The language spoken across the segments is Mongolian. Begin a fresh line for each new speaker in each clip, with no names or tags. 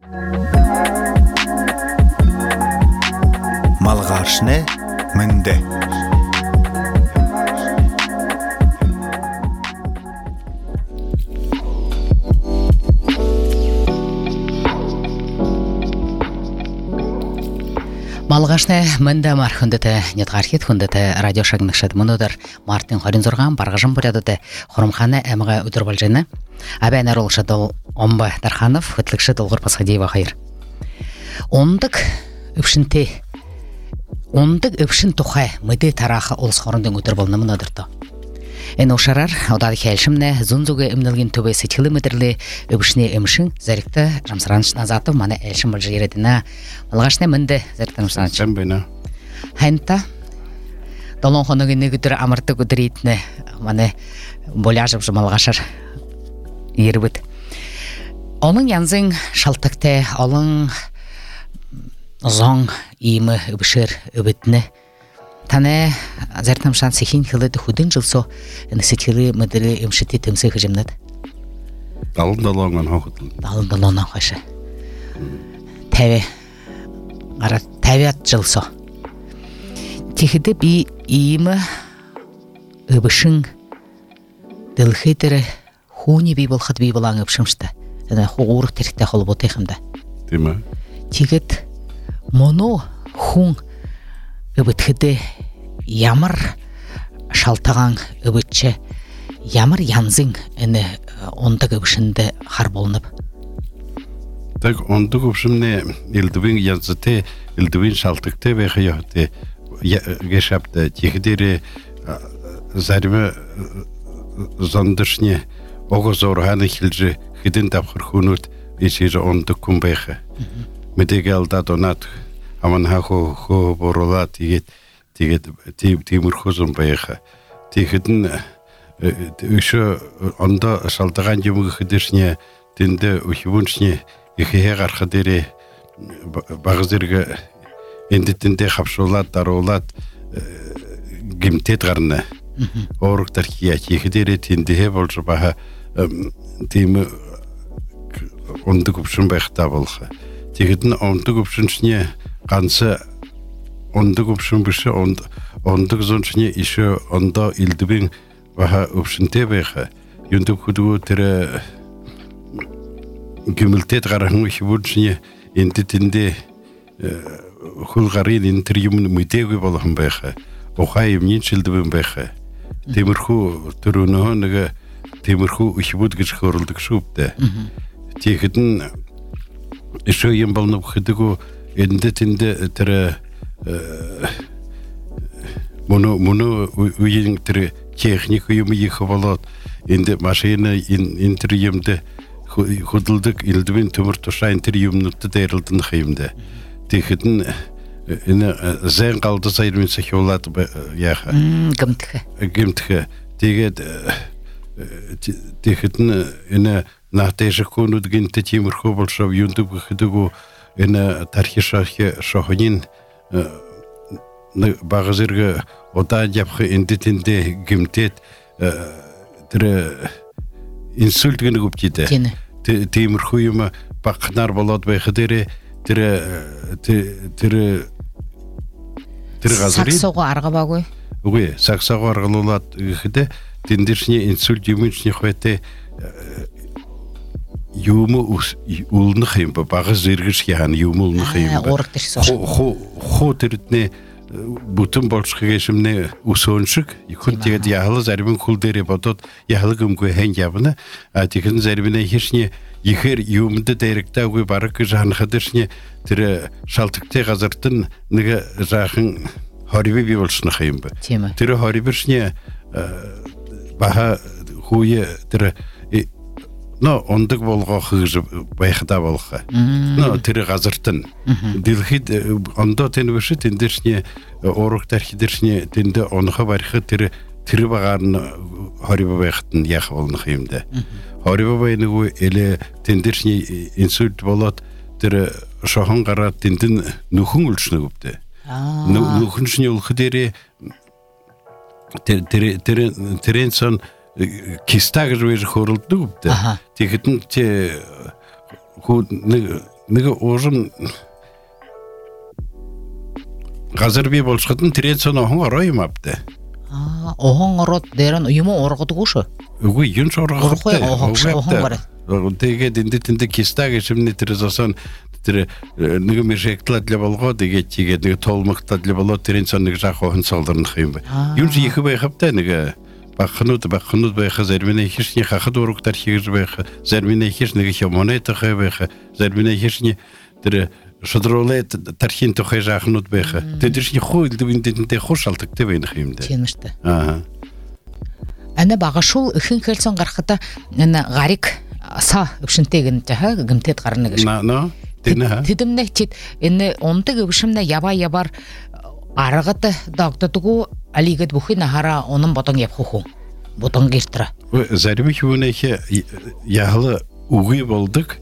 Малгашны мынды.
Малгашны мында мар хүндөтө нетгархит хүндөтө радио шагныкшат мөнөдөр Мартин хоринзорган баргажын бурядыты хормхана эмга өдөр болжаны. Абайнар олшадыл Омба Тарханов хөтлөгшө долгор пасхадиева хайр. Ондык өпшин тухай мыды тараха олс хорындын өтөр болны мөнөдөртө. Эн ошарар одады хәлшимне зунзуге эмнелген төбе сетилы мөдерле өпшне эмшин зарикта Рамсаранч Назатов мана элшим болжы ередина. Малгашны мынды зарикта Рамсаранч.
Жамбына.
Ханта долон хоногы негүтөр амырты көдөритне мана боляжып малгашар ербит. Оның янзың шалтыкты, олон зоң иймі өбішір өбітіні. Таны зәртамшан сехин хылыды худын жылсо, нысетілі мүдірі өмшітті тымсы хыжымнады.
Далын-далуаңан хоқытылын.
Далын-далуаңан қашы. Тәвият жылсо. Тихіді би иймі өбішін дылхетірі хуни би болхат би болаң өпшімшті. Хуғуырық теректе қолы ботайқымда.
Демі?
Тегіт моно хуң өбітхіді ямар шалтаған өбітші, ямар янзың әні ондық өбішінді қар болынып.
Так, ондық өбішімне елдібін янзыте, елдібін шалтықты бәқі яқты гешапты. Тегідері зарымы зондышне оғы зорғаны хілжі хидин тапқыр хунут ишиже ондық күн бәқі. Медеге алдат онат аман хақу боролат тегет темір хозын бәқі. Тегетін үші онда шалтаған жемігі хидішне тенді үхібіншне ехеге қарқадері бағызырғы ендетінде қапшолат, даролат гемтет қарны. Орықтар кия ехедері тендіге болжы баға темі онды көпшін бәқта болға. Тегетін онды көпшіншіне қансы онды көпшін бүші онды көзіншіне іші онда илдібін баға өпшінте бәқі. Юнды күдігі тірі гемілтет қарағын өхібіншіне ендетінде құлғарын интерюмын мүйтегі болғын бәқі. Оқай емнен шілдібін бәқі. Темірху түрінуға темірху үхібуд кіш көрілдік шуыпты. Тегетін іші ем балынып қыдығу әнді-тінді түрі мұны үйен түрі техник үйімі егі болады. Енді машина интерюмді құдылдық елдімен түмір тұша интерюмнұтты дайрылдың қиымды. Тегетін зән қалды сайырмен сәке олады яға. Гімтігі. Тегетін нақтайшық көңілдігін темірху болшау юндып қыдығу тархи шахынин бағызырғы одан жапқы ендетінде гімтет түрі инсульт гіні көп дейді. Темірху ема бақынар болады байқыдері түрі
Саксоғы арғы бағой?
Үгүй, саксоғы арғылы олады үхіді, тендершіне инсульт юмыншіне қойты юмы ұлыны қайым ба, бағы зергіш яғаны юмы ұлыны қайым ба.
Орықтыш сошы.
Хо түрітіне бұтын болшықы кешіміне ұсоншық, күн тегеді яғылы зәрбін құлдері бадот, яғылы күмгі ән ябыны, тегін зәрбіне ешіне ехер юмды дайректа өй бары күжағын қадыршіне түрі шалтықтай қазырттын нүгі жағын хорибі бей болшыны қайым ба. Түрі хорибіршіне баға хуе түрі ондық болға қығыжы байқыда болға. Түрі қазырттын. Дилхид онда тені бөші тендершіне орықтар хидершіне тенді оныға барқы түрі бағарын хорибі байқыттын яқы болыны қайымды. Хорибі байыны әлі тендершіне инсульт болады түрі шоған қара тендін нүхін үлшіні көпті. Нүхін шіне ұлқы дері терен сон кистағы жөйжі хорылды көпті. Текетін Неге ожын газар бе болшатын трен сон охон ороймапты.
Охон орот дерен уймо оргодугу шу.
Үгүй юн шоргохтой.
Охон барат.
Тэгээ динде кистаге шимне трезосон тэр нэг мэржэктлад л болгоо тэгээд чигээд нэг толмогтад л болоо трен сон нэг жах охон солдорнох юм бэ. Юн чи их байхаптай нэг бахнууд байха зармина хишний хахад урагтар хийж байха зармина хиш нэг их монета хай байха зармина хишний тэр шодролет тархин тохай жахнууд байха тэдэршний хууль дэвэндэнтэй хуршалтагтай байх юм дээ.
Тийм шүү дээ. Ана багашул ихэнх хэлсэн гарахта ана гарик са өвшөнтэй гэнтэй гэмтэд гарна гэж. Тэдэмнэ чит энэ ондаг өвшмнэ яваар аргад дагддаггүй алигэд бүхэн хара онон бодон явах хүн. Бодон гэртра.
Зарим хүнэхэ яхала үгүй болдог.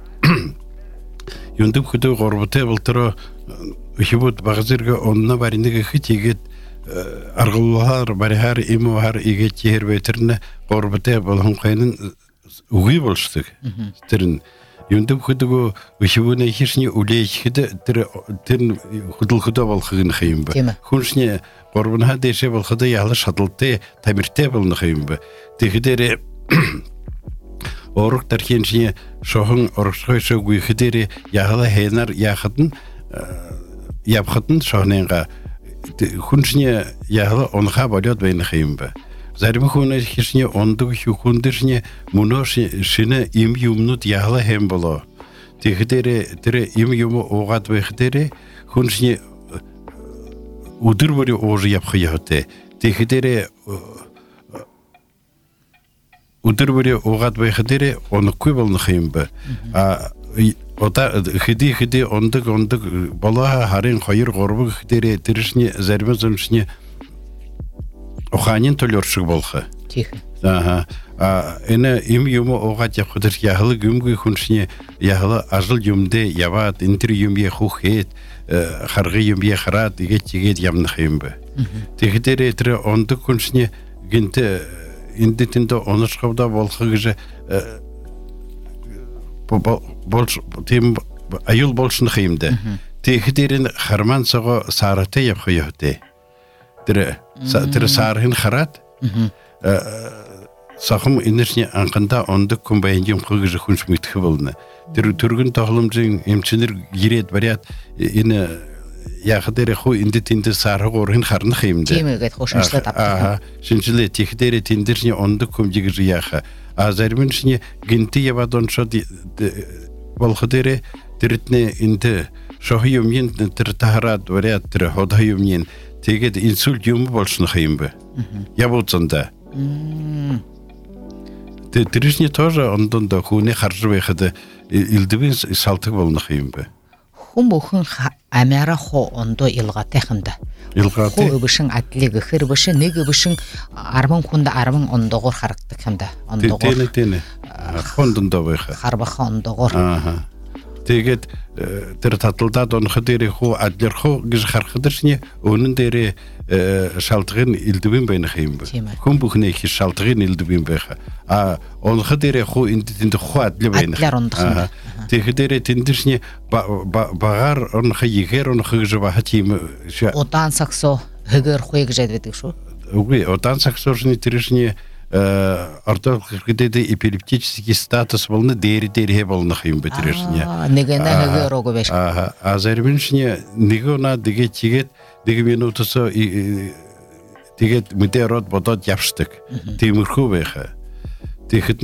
Юндым хөдөө горботой болтороо хибут багзэргэ онна бариныг хитигээд аргуулаар барихаар имуугаар игээд хэрвэтэрнэ горботой болхон хайнын үгүй болшдог. Тэр юндым хөдөө хибүнэ хишний үлээхэд тэр хөдөлгөдөө болохыг нэх юм ба. Хүншний горбонха дэшэ болоход яла шадалтай тамиртай болох юм ба. Тэгэхдээ орог тархиншний шохон орогшойшгүй хэдэрэ яхала хэнар яхадн явхадн шохнынга хүншний яхала онха болоод байх юм ба. Зарим хүн хишний ондог хүндэршний мөнош шинэ им юмнууд яхала хэм болоо. Тэгэхдээ тэр им юм уугаад байх дээр хүншний өдөр бүр ууж явах яатай. Тэгэхээр өдөр бүр уугаад байх дээр оноггүй болох юм ба. Ота хэди ондог болоо харын 2-3 дээр тэршний зарим зэмшний ухаанын төлөршиг болох.
Тих.
Энэ им юм уугаад явах дээр яхал гүмгүй хүншний яхал ажил юмдээ яваад энэ төр юм яхухээд харгы юм яхараад игээд ямнах юм ба. Тэгэхээр тэр ондог хүншний гинт эндэтэнд оношховда болох гэж болж тийм аюул болснох юм да. Тэгэхээр харман цого саратай явах ёхтэй. Тэр сарын хараад сахам энерги анханда ондог хүн баян хөгж хүнш мэдэх болно. Тэр төргөн тогломжийн эмчнэр гэрээд бариад энэ яах дээр хуу энд саргуурын харнах юм дээ.
Тийм ээ хошинчлаад авдаг.
Шинжилээ тех дээр тэндэрний ондог хүмжиг яах. Заримшний гинти яваад оншод болох дээр тэрэтнэ энд шохи юмын тэр тахарад бариад тэр хода юмын тэгээд инсульт юм болснох юм бэ. Явууцанда. Тэршний тоже ондонд хүүний харж байхад илдэвэн салтаг болох юм бэ.
Хүн бүхэн амяра хо ондоо илгатай хэмдэ.
Илгатай.
Хөө өвшин адлиг ихэр бөшин нэг өвшин 10 хүнд 10 ондоогоор харагдаг хэмдэ. Ондоогоор.
Тийм. Хондондоо байх.
Харбаха ондоогоор.
Тэгээд тэр таталдаад онох дээр хуу адлерхоо гэж харахдэршний önün дээр шалтгын илдэвэн байх юм бэ. Хүн бүхний их шалтгын илдэвэн байх. Онох дээр хуу энд хуу адли байх. Тэгэхээр тэндэршний багаар онох игээр онох гэж бахат юм.
Удаан саксо хэгэр хуй гэж байдаг шүү.
Үгүй удаан саксорны тэршний ортографический эпилептический статус волны дээр болох юм бэ тэршний.
Нэг нэг рог биш.
Заримшний нэг унаа дэгээ чигээд 1 минутаас тэгээд мэдэрод бодоод явшдаг. Тиймэрхүү байх. Тэгэхэд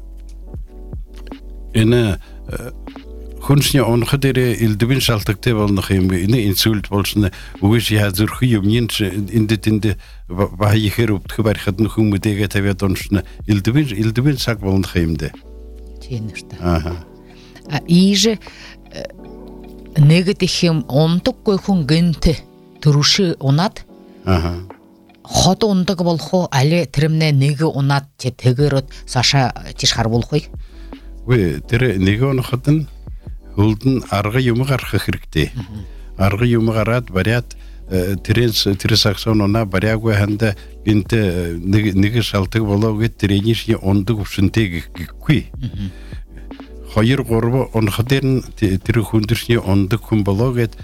энэ хүншний онох дээр илдэвэн шалтгатай болох юм бэ. Энэ инсульт болсон үгүйш яа зүрх юмны энд баахэр өвдөх барихад хүн мэдэгээ тавиад оншна илдэвэн цаг болох юм дээ.
Тийм нэртэй. Ийж нэгд их юм ондоггүй хүн гэнт төрүши унаад хот ундаг болох уу али тэрмнэ нэг унаад тэгэрөд саша тиш харбуулах уу?
Вэ тэр нэг унахад нь хөлдөн арга юм гарах хэрэгтэй. Арга юм гараад бариад тэр саксонона бариаггүй ханда гинт нэг шалтгаан болоо гэд тэрний ундаг өвшөнтэй гэхгүй. hayır korba on haderin tiri hundurşni ondu kumbalogет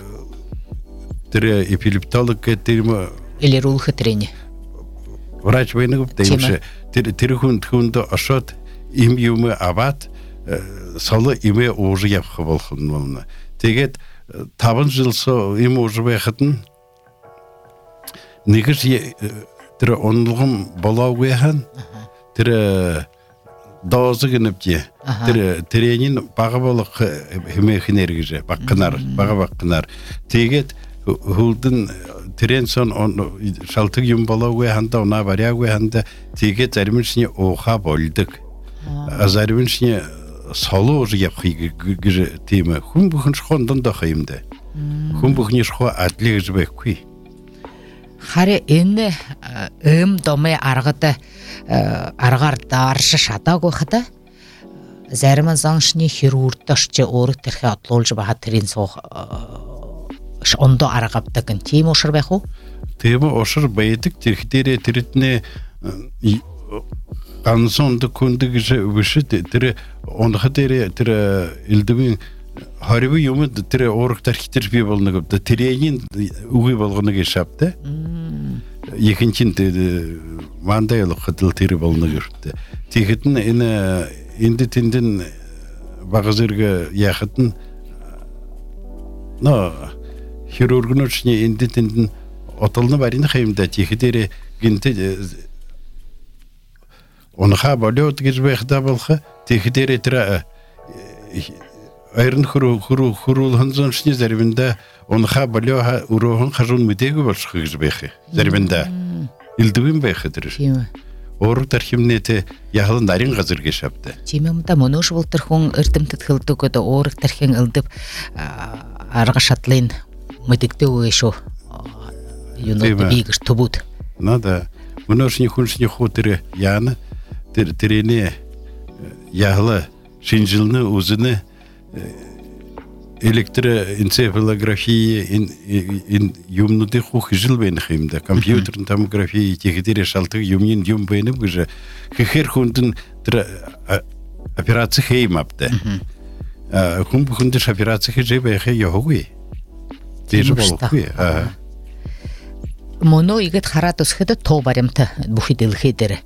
tiri epileptolog getirme
Или рулхы трени.
врач войны демше тiri hundu aşat imyumu abat salı ime oğuzu yapı bolğun bolna. Teget табын жылсы им уже байхатын негіз тірі онылғым болау көйхан тірі дауызы кініпте тіренін бағы болық хемейхін ергіже бағы баққынар тегет хулдың тірен сон шалтық юм болау көйханда она баря көйханда тегет зарымышыне оға болдық зарымышыне солы уже yapı gıcı temi. Hum bugün şondan da xeyimde. Hum bugün şo atlı gıcı bekkuy.
Xare enne dome argıda argar darşı şata goxada. Zərman zanşni xirurtdaşçı orıq tərxi atlolcu baha trin soğ onda argabdakın temi oşur bexu?
Temi oşur bayıdık terxideri teritne Kanson kundu gece vişi tire onda tire ildimin harbi yumu tire oruk terkitir bir bolunu gıptı tireyin uğu bolunu geçaptı ikinci mandayalık kadıl tire bolunu gıptı tihitin indi tindin bağızırga yakıtın no hirurgun uçne indi tindin otalını varını xeyimde tihiteri ginti Onha balot gizbekda bolxa tehidere tira ayrın xurul şni zerbinde onha balyoha uruhun xajun müdegi bolşu gizbekhi zerbinde ildibin bexidir. Oruk tarhimnete yahlın darin gazır geçaptı.
Timamda monoş boltır xon ırtım tıtıldı köde oruk tarhin ildib argaşatlyn müdikte oşo yunut bigiş tubut.
Nada monoş ni xunşni xotere yani Terene yağlı şincilni uzunu elektroensefalografiyi in yumnude xujil ben ximde kompüterin tomografiyi tehidere şaltı yumnin yum benim güje her hundun operasiya heymaptı. Hum bu hundur operasiya jebe he yoğuy. Deje bolkuy.
Mono iget xaratos xede tobarimta buxidil xedere.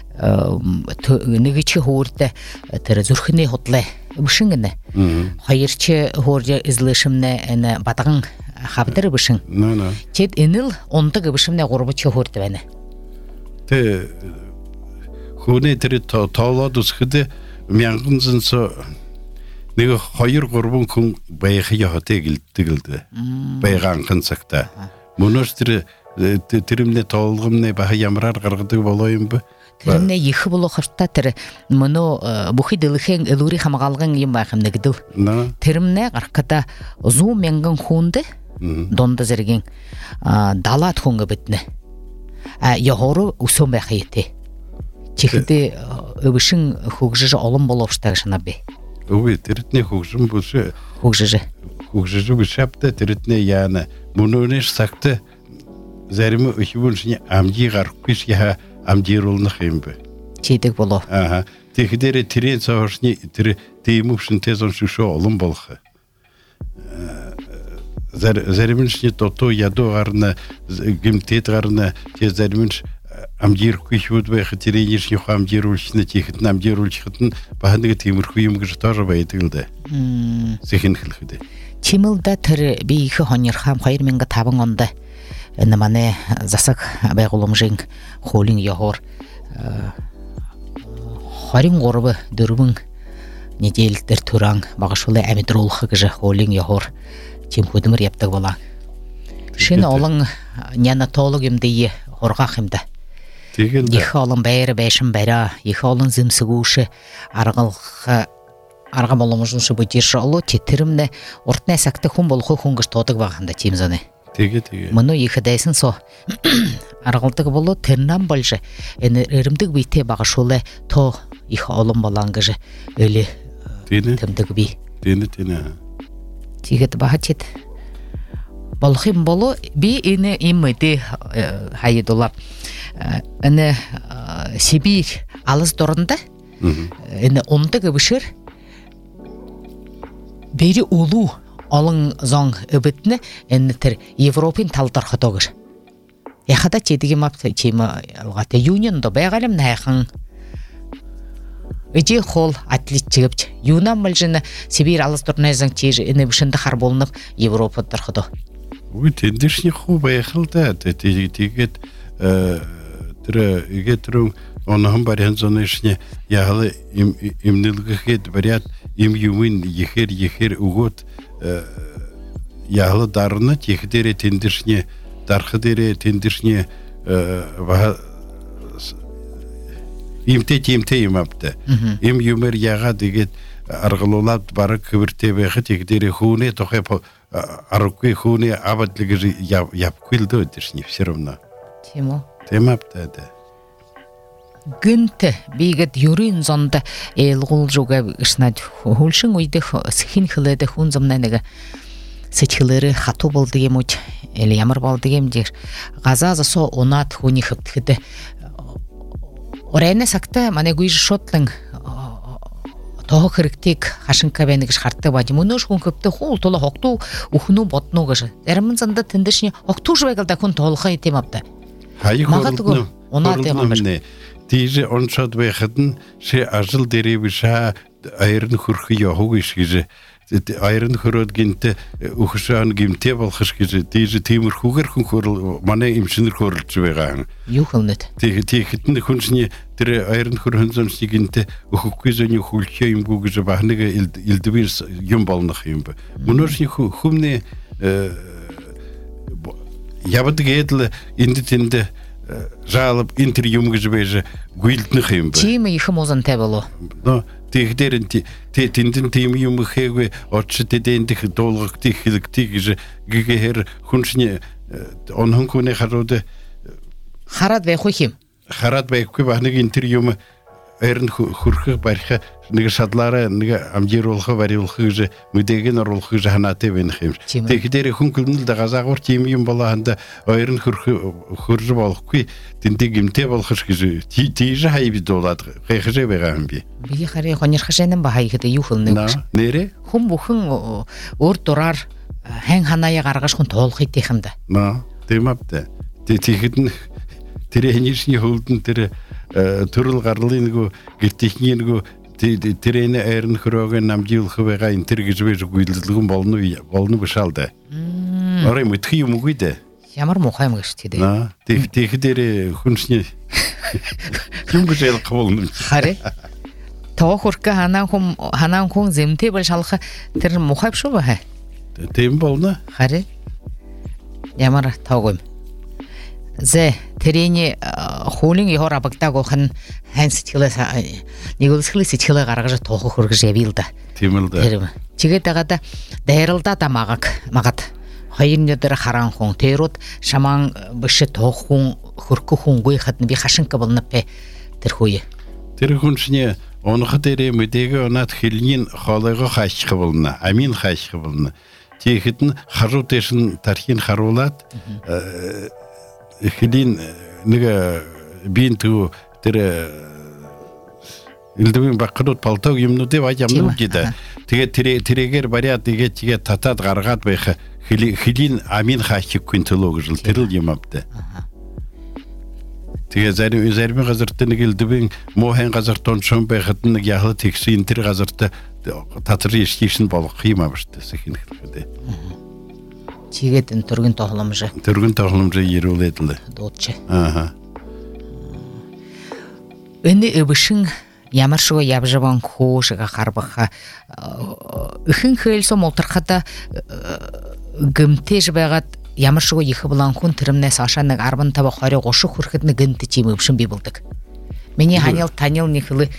Nigiçi horda tere zurxine hotle bışingene. Hayırçı horja izlışımne ene batağın xabdere bışing. Çet enil onda gıbışımne qorbuçı horda bene.
Te xune tere tağladus xede miyangınzın so nige hayır qorbun kun bayıqı yahate gildi. Bayıqan qınsakta. Monostre Tirimne tolğumne baha yamrar qarğıdı bolayım bu.
Tirimne yıxı bolu xırta tiri mono buxidilxen eluri xamaqalğın yim baxım negdil. Tirimne qarqata zu mengan xunde donda zergen dalat xunga bitne. Yahoru usum baxiyeti. Çixdi öbüşün xugjıjı olum bolopştagışına be.
Uvi tiritne xugjım bulsa. Xugjıjı bişapta tiritne yani bunu neş saktı. Zerimi ökübün şini amci qarqış ya amci rolunu xeyimbe.
Çeydik bolu.
Tehidere tren savaşını teyimupşın tezon şuşu olum bolxı. Zerimin şini toto yadu qarına, gimtet qarına, zerimin amci qarqış vud ve xitireyin şini amci rolşini tehitin amci rolşıqıtın bahandığı teymur xuyum gışı tarı bayıdıldı. Zehin xilxide.
Çimilda tır beyxi honirxam xayır menga tabın onda. Namane засак байгуламжин холин яхор харин горбы дөрбүн неделдер туран багышулы амидролхы гыжы холин яхор тим худымыр яптык бола. Шин олон неонатологим дие хоргахымда. Их олон бәйрі бәшім бәра, их олон зымсыгушы арга боламжыншы бұдерші олу тетірімді ортына сәкті хун болхы хунгыш тодық бағында тимзаны. Мұны екі дәйсін со арғылдығы болу тірнан болжы әрімдік бейте бағышулы то их олон болаңғыжы өлі тімдігі бей. Тегет баға тет. Болхим болу би ини иммеди хайдула. Аны Сибирь алыс дорында. Аны онда гыбышыр бери улу олон зон өбөтне эннетер Европын талдар хотогор. Яхада чедиги мап чима алгата юнион до байгалам найхан Эти хол атлетчигипч юнам мылжына Сибирь алыс турнайзан чиж энебшинде хар болнып Европа тархыды.
Ой, тендишни хуба ехалда, тегет игетрун онхам барян зонешне яхалы имнилгет барят им юмин ехер угот яхалы дарына техдере тендишне дархыдере тендишне имте имапты. Им юмер яга дегет аргылулап бары кыбыртебеге тегдере хуне тохеп арукы хуне абатлыгы япкылды өтешне все равно. Темапты да.
Гынты бигет юрин зонда элгул жуга ышнад хулшын уйды схин хылыды хунзамнанага сечилери хату болду емуч эле ямар болду емдер газаза со онат хуни хыптыды Орайна сакта мане гуйж шотлын toho кырыктик хашынка бенигиш хартты бади мунош хун көптө хул тола хокту ухну ботну гыжы эрмин занда тендешни хокту жбегалда кун толха итемапта
Магату
она темамыш
Diese Onschadwecheten, sie ажыл деребиша айрын хурхы яхугиш гиже. Айрын хурод гинте ухшан гимте балхыш гиже. Diese Timur хугер хун хурл мане имшинер хурл чвегаан.
Юхылнет.
Тихитин хуншни тире айрын хурхынзам сигинте ухуккизани хулча имгу гиже бахныга илдвирс юмбалнах юмбы. Муношни хумне ябыдыга эдле индитинде жалоб интервьюм гыжбеже гуилтны хэмбэ.
Чиме ихым озан табыло.
Но техдерин тиндин тимюм хэгэ очте дендих долгох тихилгтиг гыжэ гэгэр хуншне онхон күнэ харуд
харат бай хухим.
Харат бай хухи бахныг интервьюм эрн хурхы барха нэг шадлара нэг амжирулхы варилхы гыжэ мүдэгэн оруулхы гыжэ ханаты бэн хэм. Техдер хүн күнэл да газагор тимюм балаанда эрн хуржы болохгүй тиндэг имтэй болохш гэж тийж хайбид дуулаад гайхаж байгаа юм би.
Би хараа хоньер хашаанан ба хайхад юухэлнэ.
Нэрэ?
Хүн бүхэн өөр дураар хан ханаяа гаргаж хүн тоолох идэх юм да.
Тэмапта. Тэгэхэд тэрэнийшний хөлдөн тэр төрөл гарлын нэг гэртихний нэг тэрэний айрын хөрөөгөө намжуулах байгаа энэ тэр гэж байж гүйлэлгэн болно бишалда. Орой мэдхий юм үгүй дээ.
Ямар мухай юм гэж тэгээд.
Тэгэхдээ хүншний юм гэж ялах болно.
Харэ. Тоо хурка ханан хүн зэмтэй бол шалах тэр мухай шүү бай.
Тийм болно.
Харэ. Ямар таагүй. Зэ тэрэний хуулин ихор абагтаагүй хан сэтгэлээс нэгүүлсгэлээс сэтгэлээ гаргаж тоохо хөргөж явил да.
Тийм л да.
Чигээд дагаад дайралда да магад хоёр нөдөр хараан хүн тэрүүд шаман биш тоох хүн хөркө хүнгүй хатны би хашинка болнапэ тэр хүйе.
Тэр хүншний онох дээрээ мэдэгээ онат хэлний хоолойгоо хааших болно. Амин хааших болно. Тэгэхэд нь харуу дэшин тархийн харуулаад хэлийн нэг бинтүү тэр элдвэн бакрууд палтог юмнуудыг важ ямнууд гэдэг. Тэгээд тэрээр бариад тэгээд татаад гаргаад байх хэлийн амин хаашиггүй төлөө гэж тэр л юм авдаа. Тэгээд зарим газарт нэг элдвэн мохэн газарт оншон байхад нэг яхал тэгсэн тэр газарт татар ишгишн болох юм авштай сэхинэхтэй.
Чигээд энэ төргөн тоглоомж
ирүүлээд л
дуудчих. Энэ өвшин ямар шиг явжван хоошга харбаха ихэн хэлсом ултрахада гэмтэж байгаад ямар шиг их булан хүн тэрмнээс ашаа нэг 15 20 30 хүрэхэд нэг гэнт чим өвшин бий болдог. Миний танил нэхлэ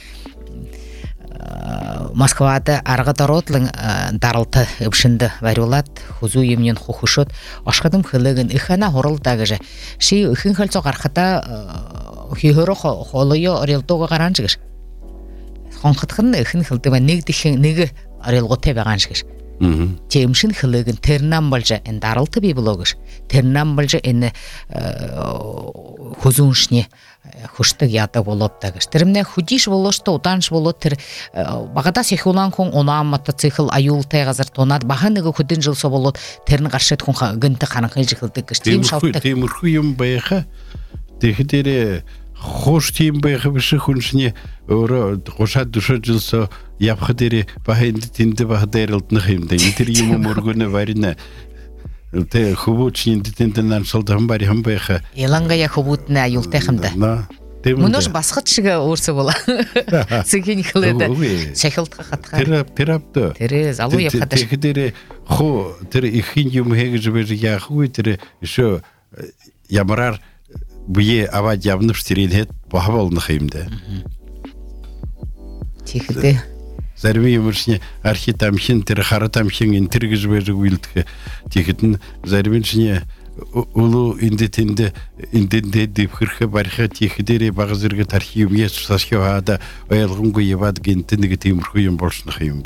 Москвада аргад ородлын даралты өвшинді вариулаад хузу юмнын хухушот ашхадым хылыгын ихана хуралда гэж ши ихэн хөлцө гарахта хихөрө холойо орилдога гараан гэж хонхотхон ихэн хылдыма нэг дихэн нэг орилготой байгаа гэж Темшин хылыгын тернам болжа эн дарылты би блогыш. Тернам болжа эн хузуншне хуштык ята болот тагыш. Термне худиш болошто утанш болот тер багада сехулан кон она мотоцикл аюл тайгазар тонат баханыгы худын жыл со болот терн каршет кон гынты каныкы жыгылды кыш. Тим шалты.
Темурхуйым байха. Техтере хош тим байха биши хуншне ора кошат душа жылсо япхадери бахенди тинде бахдерылтны химде. Итер юм моргуна варина. Те хубучин дитенден шалдан бари хам байха.
Еланга я хубутна аюл тайхымда. Мунош басқытшыға орсы бола. Сыген хылыды. Шахылтқа қатқа.
Терапты.
Тере залу япқаташ.
Техтере хо тере ихин юм хеги жбежи яхуй тере еще ямарар бие авад явныш терилет бахвалны химде.
Техте.
Зарви юмыршне архитамшин тере харатамшин интерги жбежи уилтке. Техтен зарвиншне улу индетинде деп хырхы барха техдере багызырга тархиум ес сашхада оялгынго ебад гентинге темурхуйым болшны хыйым.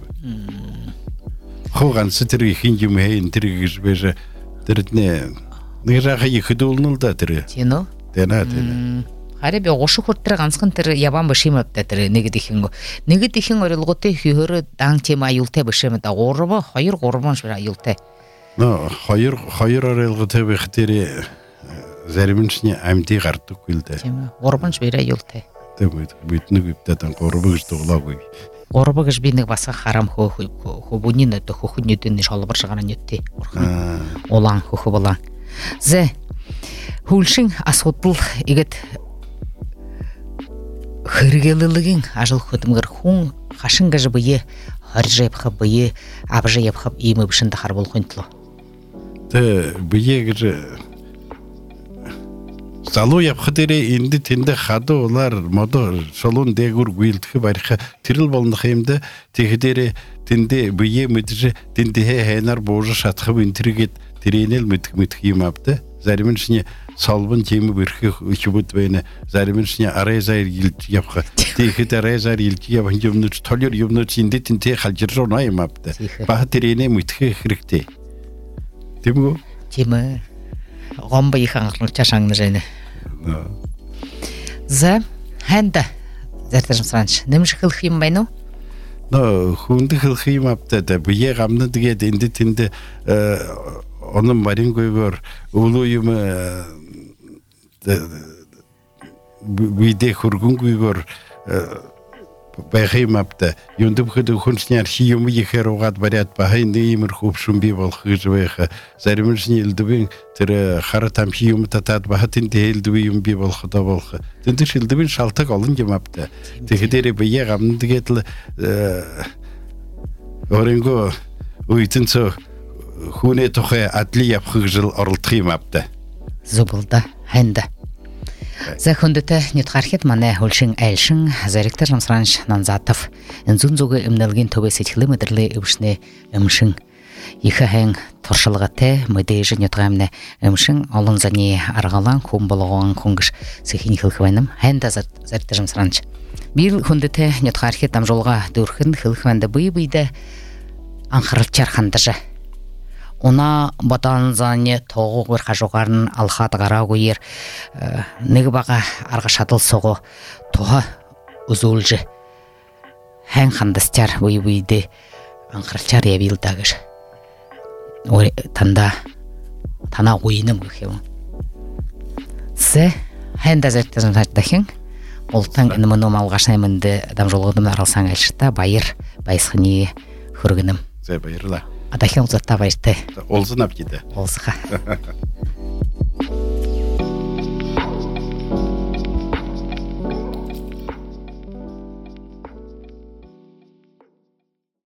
Хоган ситри хиндим хей интергиш беже дертне нежаха ихдулнылда тире.
Тино?
Тена.
Харебе ошу хурттыр ганскын тир ябан бышымап тире неге дихинго. Неге дихин орылготе хүйөрө даң тема юлте бышымда горбо хайыр горбон шура юлте.
No, hayır arayılgı tabi xiteri zərminçini əmdi qartı küldə.
Qorbanç verə yolda.
Tabi, bütünü güptədən qorbıqış doğula qoy.
Qorbıqış binik basa xaram xubunini də xuxunidini şalbır шығana netті. Olan, xuxu bolan. Zə, hülşin asotıl egет xırgelilігin ажыл xıdımgır xun xaşın gajı bıyı, harjı yapxı bıyı, abjı yapxı iyimi bішінді xarbol xunтылы.
Бие залу япхадере инди тинде хады олар моды шолун дегур гуилтхи барха тирил болны хемде техдере тинде бие мэдже тинде хэнар божы шатхы интергет тиренел мытхимапты зариминшне салбын теми бирхи үчүбүт бейне зариминшне арайзайр илт япха техде арайзайр илт япхан юмнуч толер юмнуч инди тинде халжыржо наймапты ба тирене мытхи хирикте Тиму?
Тиму. Гомба ихаңғыл чашаңны жайны. За, хэнда. Зәртәжім сұраншы. Немші қылқиым байну?
Хунды қылқиым апты да. Бие ғамны дегет енді тінді оның барин көйгөр ұлуйымы бейде құргын көйгөр байхайым апты. Юнды бұқыды хүншіне архиумы ехер оғат барят бағайны емір қопшын бей болқы жывайқы. Зарымышын елдібін тірі қара тамшиумы татат бағатын де елдібін бей болқы да болқы. Дүндіш елдібін шалтық олын кем апты. Тегедері бейе ғамынды кетілі орынғы ұйтын со хуне тұқы атлы япқық жыл орылтқым апты.
Зубылда, хэнда. Захундыты нетқархет мане хулшин әлшин заректер жамсыранш Нанзатов үнзунзуғы имнелген төбе сетхілі мүдірлі үбішіне үмшин. Екі әң тұршылғаты мүдейжі нетқамны үмшин олын зәне арғалан кум болуған күнгіш сехин хылқывайным әнді заректер жамсыранш. Бил хундыты нетқархет дамжолға дөрхін хылқыванды бұй-бұйды аңқырылчар қандыжы. Она батан зане тоғы бір қажуғарын алхат ғара көйер негі баға арғы шатыл соғы тоға ұзулжы әң қандыстар бұй-бұйды аңқырылчар ебілдағыш. Тана ойыным көкеуін. Сі әнді зәрттізім сәттіхін олтан үнімінің алғашнаймынды адам жолғыдым аралсан әлшіта байыр байсқыне хүргінім.
Зәй байырла.
Адахин ұлзатта байырты.
Олзын ап кеді.
Олзыға.